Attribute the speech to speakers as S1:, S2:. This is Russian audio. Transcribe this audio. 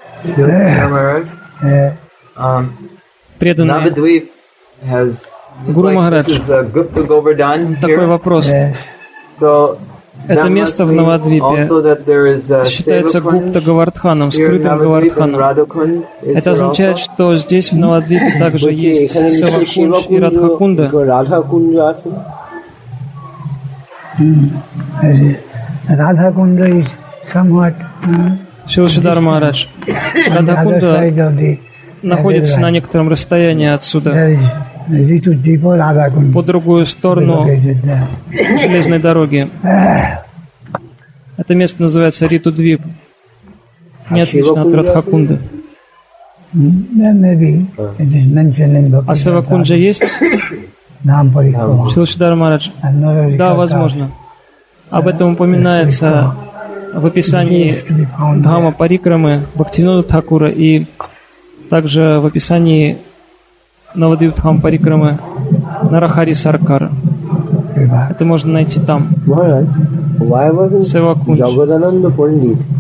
S1: Преданные. Гуру Махарадж, такой вопрос. Это место в Навадвипе считается Гупта Говардханом, скрытым Говардханом. Это означает, что здесь в Навадвипе также есть Севакундж и Радхакунда. Шрила Шридар Махарадж, Радхакунда находится на некотором расстоянии отсюда, по другую сторону железной дороги. Это место называется Ритудвип, не отлично от Радхакунды. А Севакунджа есть? Шрила Шридар Махарадж. Да, возможно. Об этом упоминается в описании Дхама Парикрамы Бхактивинода Тхакура и также в описании Навадвип Дхам Парикрамы Нарахари Саркара. Это можно найти там. Севакундж.